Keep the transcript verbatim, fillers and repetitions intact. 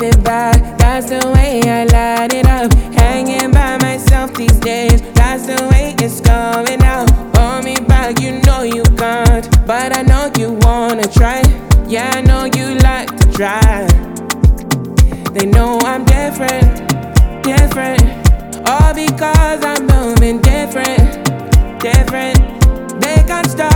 it back. That's the way I light it up. Hanging by myself these days. That's the way it's going now. Hold me back, you know you can't, but I know you wanna try. Yeah, I know you like to try. They know I'm different, different. All because I'm moving different, different. They can't stop